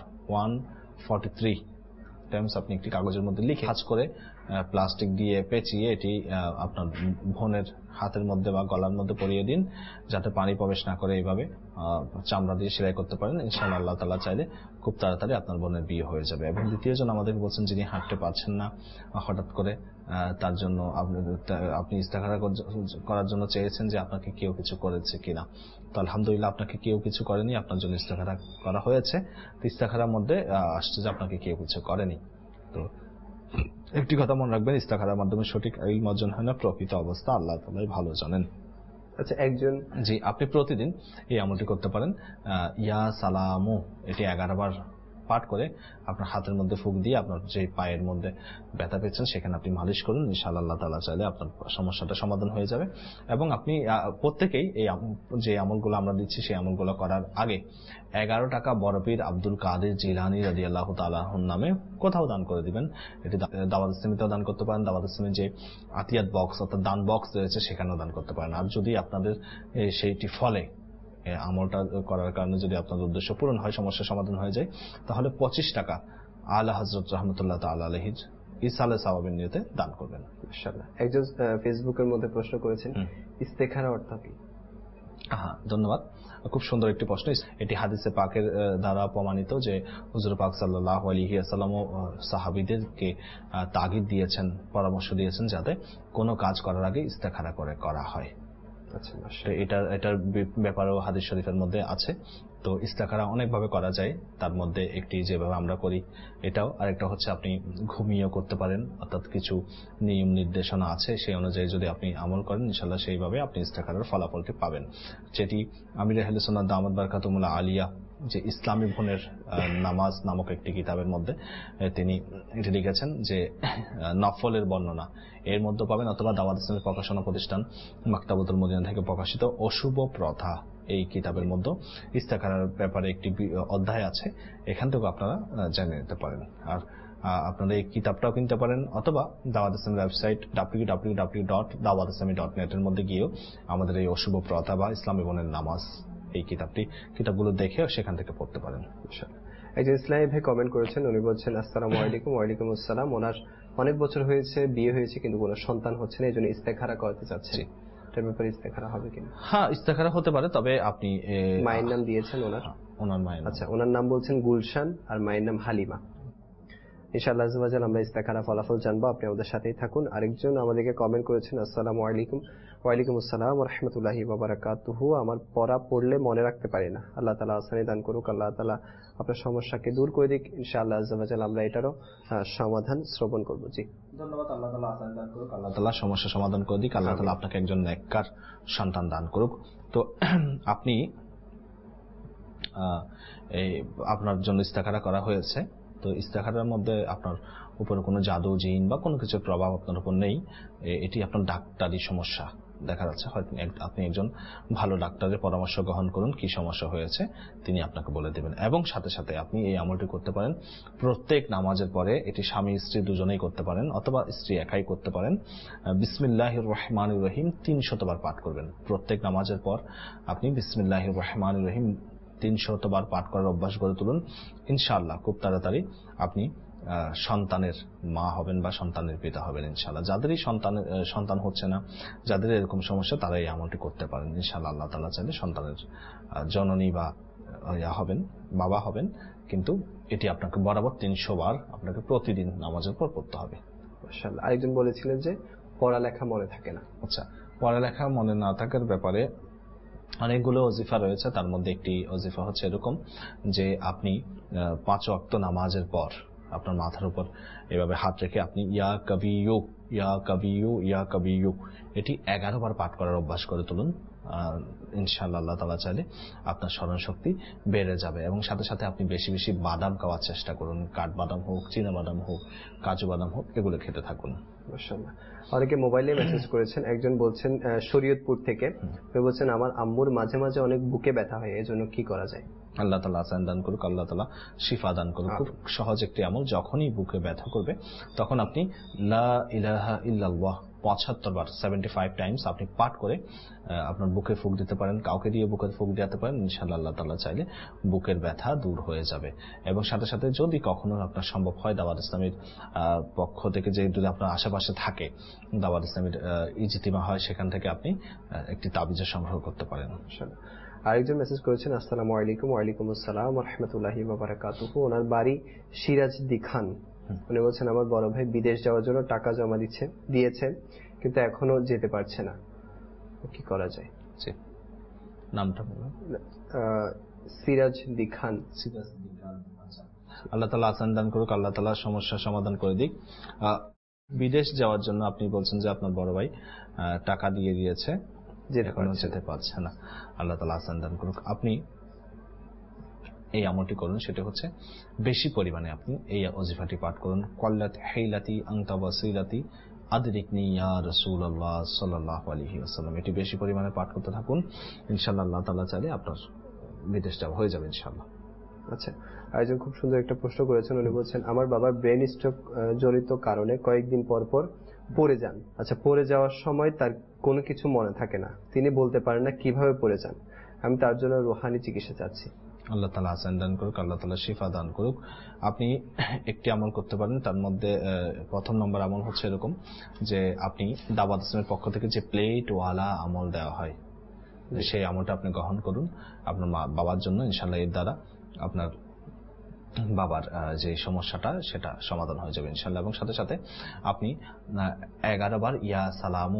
143 টাইমস আপনি একটি কাগজের মধ্যে লিখে ভাঁজ করে প্লাস্টিক দিয়ে পেঁচিয়ে এটি আপনার বোনের হাতের মধ্যে বা গলার মধ্যে পরিয়ে দিন, যাতে পানি প্রবেশ না করে। এইভাবে চামড়া দিয়ে সেলাই করতে পারেন, ইনশাআল্লাহ আল্লাহ তাআলা চাইলে খুব তাড়াতাড়ি আপনার বোনের বিয়ে হয়ে যাবে। এবং দ্বিতীয় জন আমাদেরকে বলছেন যিনি হাঁটতে পারছেন না হঠাৎ করে, তার জন্য আপনি ইস্তেখারা করার জন্য চেয়েছেন যে আপনাকে কেউ কিছু করেছে কিনা। তো আলহামদুলিল্লাহ আপনাকে কেউ কিছু করেনি, আপনার জন্য ইস্তেখারা করা হয়েছে। তো ইস্তেখারার মধ্যে আসছে যে আপনাকে কেউ কিছু করেনি। তো একটি কথা মনে রাখবেন, ইস্তেখারার মাধ্যমে সঠিক ইলম অর্জন হয় না, প্রকৃত অবস্থা আল্লাহ তাআলাই ভালো জানেন। আচ্ছা, একজন, জি, আপনি প্রতিদিন এই আমলটি করতে পারেন। ইয়া সালামু এটি 11 বার পাঠ করে আপনার হাতের মধ্যে ফুঁক দিয়ে আপনার যে পায়ের মধ্যে ব্যথা পেয়েছেন সেখানে আপনি মালিশ করুন, ইনশাআল্লাহ আল্লাহ তাআলা চাইলে আপনার সমস্যাটা সমাধান হয়ে যাবে। এবং আপনি প্রত্যেকেই এই যে আমলগুলো আমরা দিচ্ছি সেই আমলগুলো করার আগে 11 টাকা বরপীর আব্দুল কাদের জিলানী রাদিয়াল্লাহু তাআলা নামে কোথাও দান করে দিবেন। এটি দাওয়াত ইসলামীতেও দান করতে পারেন, দাওয়াত ইসলামী যে আতিয়াত বক্স অর্থাৎ দান বক্স রয়েছে সেখানেও দান করতে পারেন। আর যদি আপনাদের সেইটি ফলে, আমলটা করার কারণে যদি আপনাদের উদ্দেশ্য পূরণ হয়, সমস্যার সমাধান হয়ে যায়, তাহলে 25 টাকা আলা হযরত রাহমাতুল্লাহ তাআলা আলাইহির ইসালে সাওয়াবের নিয়তে দান করবেন ইনশাআল্লাহ। একজন ফেসবুকের মধ্যে প্রশ্ন করেছেন, ইস্তেখারা অর্থ কি? ধন্যবাদ, খুব সুন্দর একটি প্রশ্ন। এটি হাদিসে পাকের দ্বারা প্রমাণিত যে হুজুর পাক সাল্লাল্লাহু আলাইহি ওয়াসাল্লাম সাহাবীদেরকে তাগিদ দিয়েছেন, পরামর্শ দিয়েছেন যাতে কোনো কাজ করার আগে ইস্তেখারা করে করা হয়। আচ্ছা, তো এটার ব্যাপারেও হাদিস শরীফের মধ্যে আছে। তো ইস্তেখারা অনেকভাবে করা যায়, তার মধ্যে একটি যেভাবে আমরা করি এটাও, আরেকটা হচ্ছে আপনি ঘুমিয়েও করতে পারেন, অর্থাৎ কিছু নিয়ম নির্দেশনা আছে সেই অনুযায়ী যদি আপনি আমল করেন ইনশাআল্লাহ সেইভাবে আপনি ইস্তেখারার ফলাফলটি পাবেন। যেটি আমির আহলে সুন্নাত দামাত বারাকাতুহুমুল্লাহ আলিয়া যে ইসলামী বোনের নামাজ নামক একটি কিতাবের মধ্যে তিনি এটি লিখেছেন যে নফলের বর্ণনা এর মধ্যে পাবেন, অথবা দাওয়াত ইসলামের প্রকাশনা প্রতিষ্ঠান মাকতাবাতুল মদিনা থেকে প্রকাশিত অশুভ প্রথা এই কিতাবের মধ্যে ইস্তেখারার ব্যাপারে একটি অধ্যায় আছে, এখান থেকে আপনারা জেনে নিতে পারেন। আর আপনারা এই কিতাবটাও কিনতে পারেন, অথবা দাওয়াত ইসলামের ওয়েবসাইট www.dawatislami.net এর মধ্যে গিয়েও আমাদের এই অশুভ প্রথা বা ইসলামী বোনের নামাজ এই কিতাবগুলো দেখে সেখান থেকে পড়তে পারেন। একজন ইসলামী ভাই কমেন্ট করেছেন, উনি বলছেন আসসালামু আলাইকুম। ওয়ালাইকুম আসসালাম। ওনার অনেক বছর হয়েছে, বিয়ে হয়েছে, কিন্তু কোনো সন্তান হচ্ছে না, এই জন্য ইস্তেখারা করতে চাচ্ছি। এটার ব্যাপারে ইস্তেখারা হবে কিনা? হ্যাঁ, ইস্তেখারা হতে পারে, তবে আপনি মায়ের নাম দিয়েছেন ওনার মায়ের, আচ্ছা, ওনার নাম বলছেন গুলশান আর মায়ের নাম হালিমা। ইনশাআল্লাহ আযজা ওয়া জাল্লা আমরা ইস্তেখারা ফলাফল জানবো, আপনি আমাদের সাথেই থাকুন। আরেকজন আমাদেরকে কমেন্ট করেছেন, আসসালামু আলাইকুম। ওয়ালাইকুম আসসালাম ওয়া রাহমাতুল্লাহি ওয়া বারাকাতুহু। আমার পড়া পড়লে মনে রাখতে পারি না, আল্লাহ তাআলা আসানি দান করুক, আল্লাহ তাআলা আপনার সমস্যাকে দূর করে দিক। ইনশাআল্লাহ আযজা ওয়া জাল্লা আমরা এটারও সমাধান শ্রবণ করব। জি, ধন্যবাদ। আল্লাহ তাআলা আসানি দান করুক, আল্লাহ তাআলা সমস্যা সমাধান করে দিক, আল্লাহ তাআলা আপনাকে একজন নেককার সন্তান দান করুক। তো আপনি আপনার জন্য ইস্তেখারা করা হয়েছে, তো ইস্তেখারার মধ্যে আপনার উপরে কোনো জাদু জিন বা কোনো কিছুর প্রভাব আপনার উপর নেই, এটি আপনার ডাক্তারি সমস্যা দেখা যাচ্ছে। হয়তো আপনি একজন ভালো ডাক্তারের পরামর্শ গ্রহণ করুন, কি সমস্যা হয়েছে তিনি আপনাকে বলে দেবেন। এবং সাথে সাথে আপনি এই আমলটি করতে পারেন প্রত্যেক নামাজের পরে, এটি স্বামী স্ত্রী দুজনেই করতে পারেন, অথবা স্ত্রী একাই করতে পারেন। বিসমিল্লাহির রহমানির রহিম 300 বার পাঠ করবেন প্রত্যেক নামাজের পর। আপনি বিসমিল্লাহির রহমানির রহিম 300 বার পাঠ করার অভ্যাস গড়ে তুলুন। ইনশাআল্লাহ খুব তাড়াতাড়ি আপনি সন্তানের মা হবেন বা সন্তানের পিতা হবেন ইনশাআল্লাহ। যাদেরই সন্তান হচ্ছে না, যাদের এরকম সমস্যা, তারা এই আমলটি করতে পারেন ইনশাআল্লাহ। আল্লাহ তাআলা চাইলে সন্তানের জননী বা হবেন, বাবা হবেন, কিন্তু এটি আপনাকে বরাবর 300 বার আপনাকে প্রতিদিন নামাজের পর পড়তে হবে ইনশাআল্লাহ। আরেকজন বলেছিলেন যে পড়ালেখা মনে থাকে না। আচ্ছা, পড়ালেখা মনে না থাকার ব্যাপারে অনেকগুলো ওজিফা রয়েছে, তার মধ্যে একটি ওজিফা হচ্ছে এরকম যে আপনি 5 ওয়াক্ত নামাজের পর আপনার মাথার উপর এভাবে হাত রেখে আপনি ইয়া কবিয়ু ইয়া কবিয়ু ইয়া কবিয়ু এটি 11 বার পাঠ করার অভ্যাস করে তুলুন। ইনশাআল্লাহ আল্লাহ তাআলা চাইলে আপনার স্মরণ শক্তি বেড়ে যাবে। এবং সাথে সাথে আপনি বেশি বেশি বাদাম খাওয়ার চেষ্টা করুন, কাঠবাদাম হোক, চীনা বাদাম হোক, কাজু বাদাম হোক, এগুলো খেতে থাকুন। মাশাআল্লাহ। অনেকে মোবাইলে মেসেজ করেছেন, একজন বলছেন শরীয়তপুর থেকে, বলছেন আমার আম্মুর মাঝে মাঝে অনেক বুকে ব্যথা হয়, এজন্য কি করা যায়? আল্লাহ তাআলা আসান দান করুক, আল্লাহ তাআলা শিফা দান করুক। খুব সহজ একটি আমল, যখনই বুকে ব্যথা করবে তখন আপনি লা ইলাহা ইল্লাল্লাহ 75 বার 75 টাইমস আপনি পাঠ করে আপনার বুকে ফুঁক দিতে পারেন, কাউকে দিয়ে বুকে ফুঁক দিতে পারেন। ইনশাআল্লাহ আল্লাহ তাআলা চাইলে বুকের ব্যথা দূর হয়ে যাবে। এবং সাথে সাথে যদি কখনো আপনার সম্ভব হয়, দাওয়াত ইসলামের পক্ষ থেকে যে যদি আপনার আশেপাশে থাকে দাওয়াত ইসলামের ইজতিমা হয়, সেখান থেকে আপনি একটি তাবিজ সংগ্রহ করতে পারেন। আরেকজন মেসেজ করেছেন, আসসালামু আলাইকুম। ওয়ালাইকুম আসসালাম ওয়া রাহমাতুল্লাহি ওয়া বারাকাতুহু। ওনার বাড়ি সিরাজদি খান। উনি বলছেন আমার বড় ভাই বিদেশ যাওয়ার জন্য টাকা জমা দিয়েছে, কিন্তু এখনো যেতে পারছে না, কি করা যায়? নামটা বলুন। সিরাজদি খান। আল্লাহ তাআলা আসান দান করুক, আল্লাহ তাআলা সমস্যার সমাধান করে দিক। বিদেশ যাওয়ার জন্য আপনি বলছেন যে আপনার বড় ভাই টাকা দিয়ে দিয়েছে, যেতে পারছে না, আল্লাহ তাআলা আসান দান করুক। আপনি এই আমলটি করুন, সেটা হচ্ছে বেশি পরিমাণে আপনি এই ওজিফাটি পাঠ করুন। কল্লাত হাইলাতি আনতা ওয়াসিলাতি আদরিকনি ইয়া রাসূলুল্লাহ সাল্লাল্লাহু আলাইহি ওয়াসাল্লাম, এটি বেশি পরিমাণে পাঠ করতে থাকুন। ইনশাআল্লাহ আল্লাহ তাআলা চাইলে আপনার বিদেশ যাওয়া হয়ে যাবে ইনশাআল্লাহ। আচ্ছা, আরেকজন খুব সুন্দর একটা প্রশ্ন করেছেন, উনি বলছেন আমার বাবার ব্রেন স্ট্রোক জনিত কারণে কয়েকদিন পর পর পড়ে যান। আচ্ছা, পড়ে যাওয়ার সময় তার কোনো কিছু মনে থাকে না, তিনি বলতে পারেন না কিভাবে পড়ে যান, আমি তার জন্য রুহানি চিকিৎসা চাচ্ছি। আল্লাহ তাআলা আসান দান করুক, আল্লাহ তাআলা শিফা দান করুক। আপনি একটি আমল করতে পারেন, তার মধ্যে প্রথম নম্বর আমল হচ্ছে এরকম যে আপনি দাওয়াত ইসলামের পক্ষ থেকে যে প্লেট ওয়ালা আমল দেওয়া হয়, সেই আমলটা আপনি গ্রহণ করুন আপনার বাবার জন্য। ইনশাআল্লাহ এর দ্বারা আপনার বাবার যে সমস্যাটা সেটা সমাধান হয়ে যাবে ইনশাআল্লাহ। এবং সাথে সাথে আপনি 11 বার ইয়া সালামু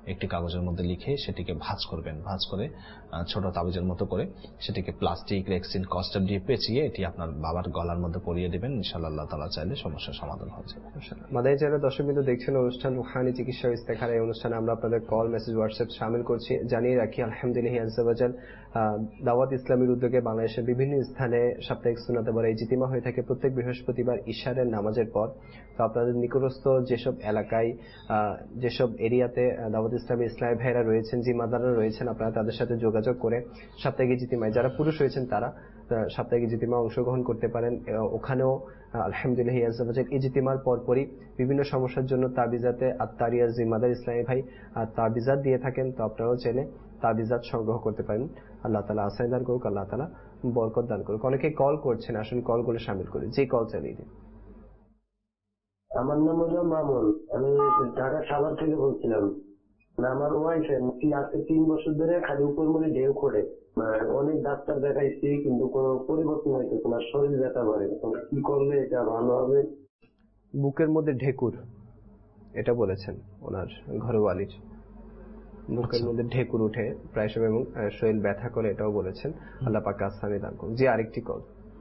একটি কাগজের মধ্যে লিখে সেটিকে ভাঁজ করবেন, ভাঁজ করে ছোট তাবিজের মতো করে সেটিকে প্লাস্টিক রেক্সিন কস্টার দিয়ে পেঁচিয়ে এটি আপনার বাবার গলার মধ্যে পরিয়ে দিবেন। ইনশাআল্লাহ আল্লাহ তাআলা চাইলে সমস্যার সমাধান হয়ে যাবে। মাদানী চ্যানেল দর্শকবৃন্দ দেখছেন অনুষ্ঠান রুহানি চিকিৎসা ইস্তেখারা। এই অনুষ্ঠানে আমরা আপনাদের কল, মেসেজ, হোয়াটসঅ্যাপ শামিল করছি। জানিয়ে রাখি আলহামদুলিল্লাহ আজ্জা ওয়া জাল দাওয়াত ইসলামীর উদ্যোগে বাংলাদেশের বিভিন্ন স্থানে সাপ্তাহিক সুন্নাতে বড় ইজতিমা হয়ে থাকে প্রত্যেক বৃহস্পতিবার ইশারের নামাজের পর। তো আপনাদের নিকটস্থ যেসব এলাকায় যেসব এরিয়াতে দাওয়াত ইসলামী ইসলামী ভাইরা রয়েছেন, জিম্মাদাররা রয়েছেন, আপনারা তাদের সাথে যোগাযোগ করে সাপ্তাহিক ইজতিমায় যারা পুরুষ রয়েছেন তারা সাপ্তাহিক ইজতিমা অংশগ্রহণ করতে পারেন। ওখানেও আলহামদুলিল্লাহ আজ্জা ওয়া জাল ইজতিমার পরপরই বিভিন্ন সমস্যার জন্য তাবিজাতে আত্মারিয়ার জিম্মাদার ইসলামী ভাই তাবিজাত দিয়ে থাকেন। তো আপনারাও চাইলে তাবিজাত সংগ্রহ করতে পারেন। আল্লাহ তাআলা আসানি দান করুক, আল্লাহ তাআলা বরকত দান করুক। অনেকে কল করছেন, আসুন কলগুলো শামিল করি। যে কল চালিয়ে দিন। আমার নাম হলো মামুন, আমি ঢাকা সাভার থেকে বলছিলাম। আমার ওয়াইফ আজকে 3 বছর ধরে খালি উপর মনে ঢেউ করে, অনেক ডাক্তার দেখাইছি কিন্তু কোনো পরিবর্তন হয়েছে, তোমার শরীর ব্যথা করে, কি করলে এটা ভালো হবে? বুকের মধ্যে ঢেকুর, এটা বলেছেন ওনার ঘরওয়ালির। বুকের মধ্যে ঢেকুর উঠে প্রায় সময় এবং শরীর ব্যথা করে, এটাও বলেছেন। আল্লাহ পাক আসানি দান করুন। জি আরেকটি কল।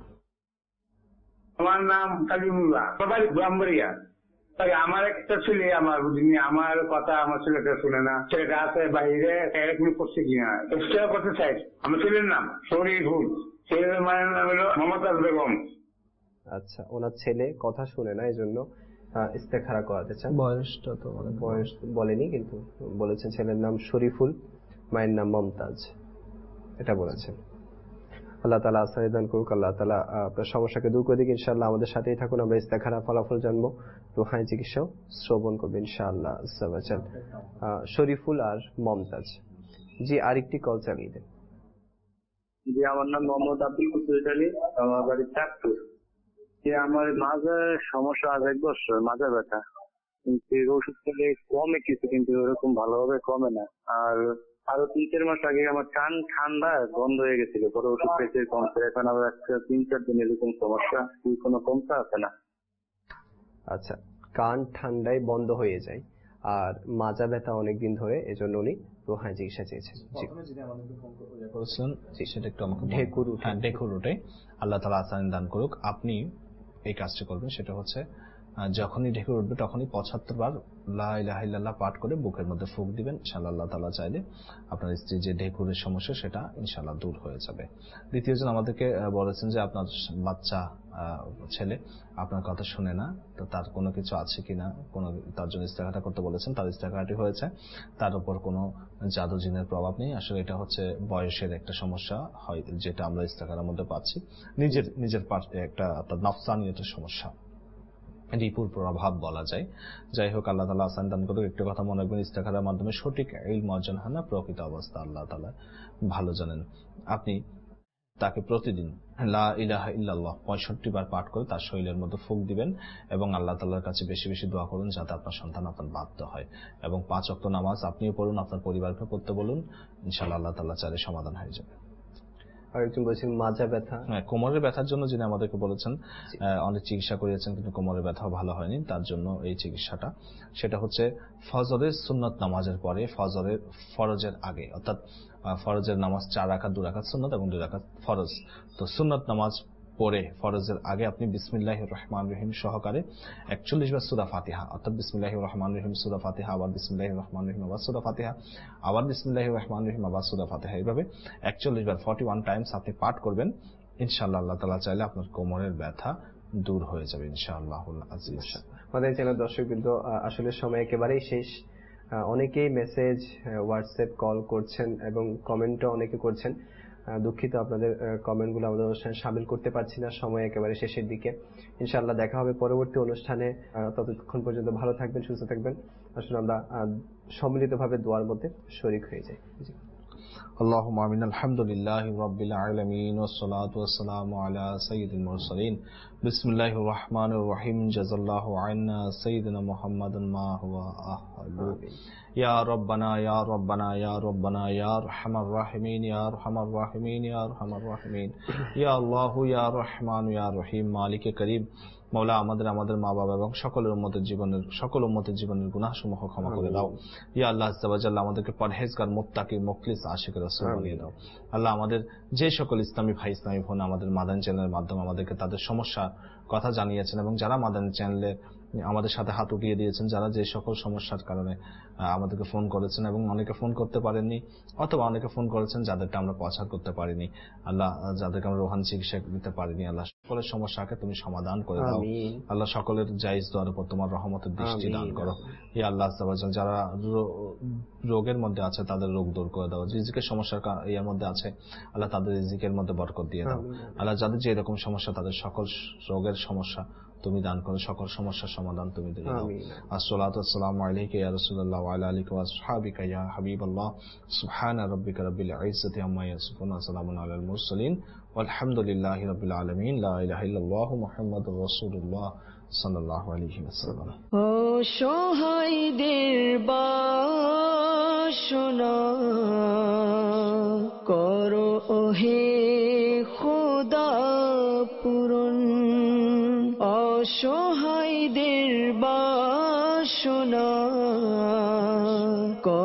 আমার নাম কালিমুল্লাহ, সবাই ব্রাহ্মণিয়া। আমার একটা ছেলে, আমার কথা আমার ছেলেটা শুনে না, ছেলেটা আছে বাইরে, এরকম করছে কিনা চেষ্টা করতে চাই। আমার ছেলের নাম শরীফুল, ছেলের মায়ের নাম হলো মমতাজ বেগম। আচ্ছা, ওনার ছেলে কথা শুনে না, এই জন্য ইস্তেখারা করাতে চান। বয়সটা তো বয়স বলেনি, কিন্তু বলেছেন ছেলের নাম শরীফুল, মায়ের নাম মমতাজ, এটা বলেছেন। আল্লাহ তাআলা আসানি দান করুক, আল্লাহ তাআলা আপনার সমস্যাকে দূর করে দিক। ইনশাআল্লাহ আমাদের সাথেই থাকুন, আমরা ইস্তেখারা ফলাফল জানবো, রুহানি চিকিৎসাও শ্রবণ করবো ইনশাআল্লাহ। শরীফুল আর মমতাজ। জি আরেকটি কল চালিয়ে দেন। জি আমার নাম মোহাম্মদ আব্দুল কুদ্দুস আলী, আমার বাড়ি চাঁদপুর। যে আমার মাজার সমস্যা, আজ 1 বছর মাজা ব্যথা, কিন্তু ওষুধ খেলে কমে কিছু, কিন্তু ওরকম ভালোভাবে কমে না। আর আরো 3-4 মাস আগে আমার কান ঠান্ডা বন্ধ হয়ে গেছিল, পরে ওষুধ খেতে কমছে, এখন আবার 3-4 দিন এরকম সমস্যা, কোনো কমতে আছে না। আচ্ছা, কান ঠান্ডায় বন্ধ হয়ে যায় আর মাজা ব্যথা অনেকদিন ধরে, এজন্য উনি রুহানি চিকিৎসা চেয়েছেন। সেটা একটু আমাকে ঢেকুর উঠে, আল্লাহ তাআলা আসানি দান করুক। আপনি এই কাজটি করবেন, সেটা হচ্ছে যখনই ঢেকুর উঠবে তখনই 75 বার লা ইলাহা ইল্লাল্লাহ পাঠ করে বুকের মধ্যে ফুঁক দিবেন। ইনশাআল্লাহ আল্লাহ তাআলা চাইলে আপনার স্ত্রীর যে ঢেকুরের সমস্যা সেটা ইনশাআল্লাহ দূর হয়ে যাবে। দ্বিতীয়জন আমাদেরকে বলেছেন যে আপনার বাচ্চা ছেলে আপনার কথা শুনে না, তো তার কোনো কিছু আছে কিনা, তার জন্য ইস্তেখারা করতে বলেছেন। তার ইস্তেখারাটি হয়েছে, তার উপর কোনো জাদু জিনের প্রভাব নেই। আসলে এটা হচ্ছে বয়সের একটা সমস্যা হয়, যেটা আমরা ইস্তেখারার মধ্যে পাচ্ছি, নিজের একটা আপনার নফসানিয়তের সমস্যা, রিপুর প্রভাব বলা যায়। যাই হোক, আল্লাহ তাআলা আসান দান করুক। একটা কথা মনে রাখবেন, ইস্তেখারার মাধ্যমে সঠিক ইলম অর্জন হয় না, প্রকৃত অবস্থা আল্লাহ তাআলা ভালো জানেন। আপনি তাকে প্রতিদিন লা ইলাহা ইল্লাল্লাহ 65 বার পাঠ করে তার শরীরের মধ্যে ফুঁক দিবেন এবং আল্লাহ তাআলার কাছে বেশি বেশি দোয়া করুন যাতে আপনার সন্তান আপনার বাধ্য হয়। এবং 5 ওয়াক্ত নামাজ আপনিও পড়ুন, আপনার পরিবারকে পড়তে বলুন, ইনশাআল্লাহ আল্লাহ তাআলা চাইলে সমাধান হয়ে যাবে। আরেকজন বলছেন মাজা ব্যথা, কোমরের ব্যথার জন্য যিনি আমাদেরকে বলেছেন, অনেক চিকিৎসা করিয়েছেন কিন্তু কোমরের ব্যথাও ভালো হয়নি, তার জন্য এই চিকিৎসাটা, সেটা হচ্ছে ফজরের সুন্নত নামাজের পরে ফরজের আগে, অর্থাৎ ফরজের নামাজ 4 রাকাত, 2 রাকাত সুন্নত এবং 2 রাকাত ফরজ। তো সুন্নত নামাজ পরে ফরজের আগে আপনি বিসমিল্লাহির রহমানির রহিম সহকারে 41 বার সূরা ফাতিহা, অর্থাৎ বিসমিল্লাহির রহমানির রহিম সূরা ফাতিহা, আবার বিসমিল্লাহির রহমানির রহিম আবার সূরা ফাতিহা, আবার বিসমিল্লাহির রহমানির রহিম আবার সূরা ফাতিহা, এইভাবে 41 বার 41 টাইমস আপনি পাঠ করবেন। ইনশাআল্লাহ আল্লাহ তাআলা চাইলে আপনার কোমরের ব্যথা দূর হয়ে যাবে ইনশাআল্লাহুল আজিজ। আমাদের চ্যানেল দর্শক কিন্তু আসলে সময় একেবারেই শেষ। অনেকেই মেসেজ, হোয়াটসঅ্যাপ, কল করছেন এবং কমেন্টও অনেকে করছেন। দুঃখিত, আপনাদের কমেন্টগুলো আমাদের অনুষ্ঠানে শামিল করতে পারছি না, সময় একেবারে শেষের দিকে। ইনশাআল্লাহ দেখা হবে পরবর্তী অনুষ্ঠানে। ততক্ষণ পর্যন্ত ভালো থাকবেন, সুস্থ থাকবেন। আসলে আমরা সম্মিলিতভাবে দোয়ার মধ্যে শরীক হয়ে যাই। اللهم آمين. الحمد لله رب العالمين والصلاة والسلام على سيد المرسلين. بسم الله الرحمن الرحيم. جزا الله عنا سيدنا محمد ما هو أهله. يا ربنا يا ربنا يا ربنا يا أرحم الراحمين يا أرحم الراحمين يا أرحم الراحمين يا الله يا رحمن يا رحيم مالك كريم মওলা আমাদের মা বাবা এবং সকল উম্মতের জীবনের গুনাহসমূহ ক্ষমা করে দাও। ইয়া আল্লাহ আজ্জা ওয়া জাল্লা আমাদেরকে পরহেজগার মুত্তাকি মুখলিস আশিক রাসূল বানিয়ে দাও। আল্লাহ আমাদের যে সকল ইসলামী ভাই ইসলামী বোন আমাদের মাদানী চ্যানেলের মাধ্যমে আমাদেরকে তাদের সমস্যা কথা জানিয়েছেন এবং যারা মাদানী চ্যানেলে আমাদের সাথে হাত উঠিয়ে দিয়েছেন, যারা যে সকল সমস্যার কারণে আমাদেরকে ফোন করেছেন এবং অনেকে ফোন করতে পারেননি অথবা অনেকে ফোন করেছেন যাদেরকে আমরা প্রচার করতে পারিনি, আল্লাহ যাদেরকে আমরা রোহানি চিকিৎসা দিতে পারিনি, আল্লাহ সকলের সমস্যাকে তুমি সমাধান করে দাও। আল্লাহ সকলের জায়েজ দোয়ার উপর তোমার রহমতের দৃষ্টি দান করো। ইয়া আল্লাহ যারা রোগের মধ্যে আছে তাদের রোগ দূর করে দাও। রিজিকের সমস্যার ইয়ার মধ্যে আছে আল্লাহ তাদের রিজিকের মধ্যে বরকত দিয়ে দাও। আল্লাহ যাদের যে এরকম সমস্যা তাদের সকল রোগের সমস্যা তুমি দান করো, সকল সমস্যার সমাধান তুমি দিয়ে দাও। আসসালাতু ওয়াসসালামু আলাইকা ইয়া রাসূলুল্লাহ ওয়া আলা আলিকা ওয়া আসহাবিকা ইয়া হাবিবাল্লাহ। সুবহানা রাব্বিকা রাব্বিল ইজ্জাতি আম্মা ইয়াসিফুন ওয়া সালামুন আলাল মুরসালিন ওয়ালহামদুলিল্লাহি রাব্বিল আলামিন। লা ইলাহা ইল্লাল্লাহ মুহাম্মাদুর রাসূলুল্লাহ সাল্লাল্লাহু আলাইহি ওয়াসাল্লাম। ও সহায়দের বাসনা করো ওহে খোদা পূরণ, অসহায়দের বাসনা